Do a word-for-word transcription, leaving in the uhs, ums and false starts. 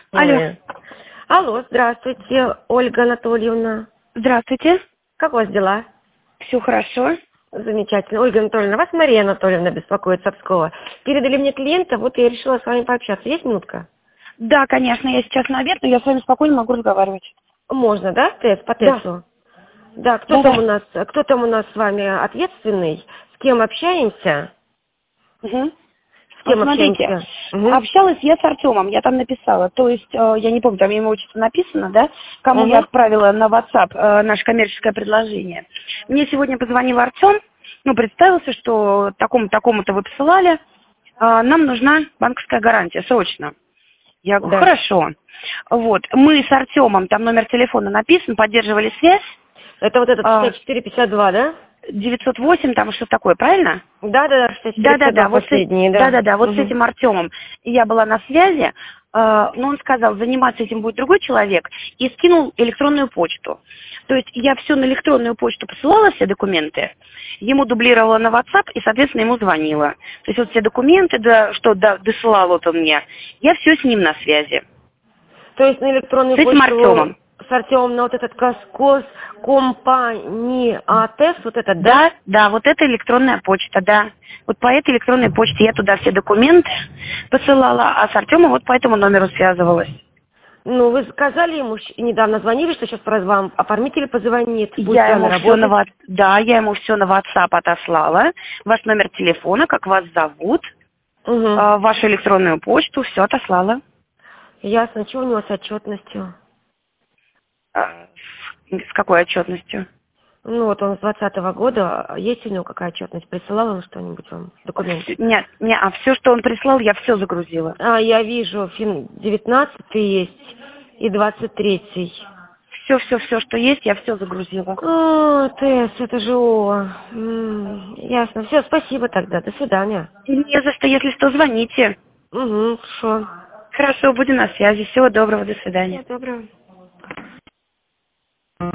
Алло. Ой. Алло, здравствуйте, Ольга Анатольевна. Здравствуйте. Как у вас дела? Все хорошо. Замечательно. Ольга Анатольевна, вас Мария Анатольевна беспокоит с Пскова. Передали мне клиента, вот я решила с вами пообщаться. Есть минутка? Да, конечно, я сейчас на обед, но я с вами спокойно могу разговаривать. Можно, да, тест по Да. тесту? Да, кто Да, там да. у нас, кто там у нас с вами ответственный? С кем общаемся? Угу. С Вот кем смотрите, общаемся? Угу. общалась я с Артемом, я там написала, то есть, э, я не помню, там ему отчество написано, да, кому я Угу. отправила на WhatsApp э, наше коммерческое предложение. Мне сегодня позвонил Артем, ну, представился, что такому-такому-то вы посылали, э, нам нужна банковская гарантия, срочно. Я говорю, Да. хорошо. Вот, мы с Артемом, там номер телефона написан, поддерживали связь, Это вот этот а, шестьдесят четыре пятьдесят два, да? девятьсот восемь, там что такое, правильно? Да, да, да, шестьдесят четыре пятьдесят два Да-да-да, вот с, э- последние, да. да-да-да, вот с Угу. этим Артемом я была на связи, э, но он сказал, заниматься этим будет другой человек, и скинул электронную почту. То есть я все на электронную почту посылала, все документы, ему дублировала на WhatsApp и, соответственно, ему звонила. То есть вот все документы, да, что да, досылал вот он мне, я все с ним на связи. То есть на электронную С этим почту Артемом. с Артемом на вот этот Каскос компания АТС, вот этот, да? Да, да, вот это электронная почта, да. Вот по этой электронной почте я туда все документы посылала, а с Артемом вот по этому номеру связывалась. Ну, вы сказали ему, щ- недавно звонили, что сейчас вам оформитель позвонит, будет с Я вами ему все на работать. Whats- да, я ему все на WhatsApp отослала. Ваш номер телефона, как вас зовут, Угу. э, вашу электронную почту, все отослала. Ясно. Что у него с отчетностью? Э, С какой отчетностью? Ну, вот он с двадцатого года. Есть у него какая отчетность? Присылал он что-нибудь вам? Документы? Нет, не, а все, что он прислал, я все загрузила. А, я вижу, фин девятнадцатый есть и двадцать третий. Все, все, все, что есть, я все загрузила. А, Тесс, это же О. М, ясно. Все, спасибо тогда. До свидания. Не за что, если что, звоните. Угу, хорошо. Хорошо, будем на связи. Всего доброго, до свидания. Всего доброго.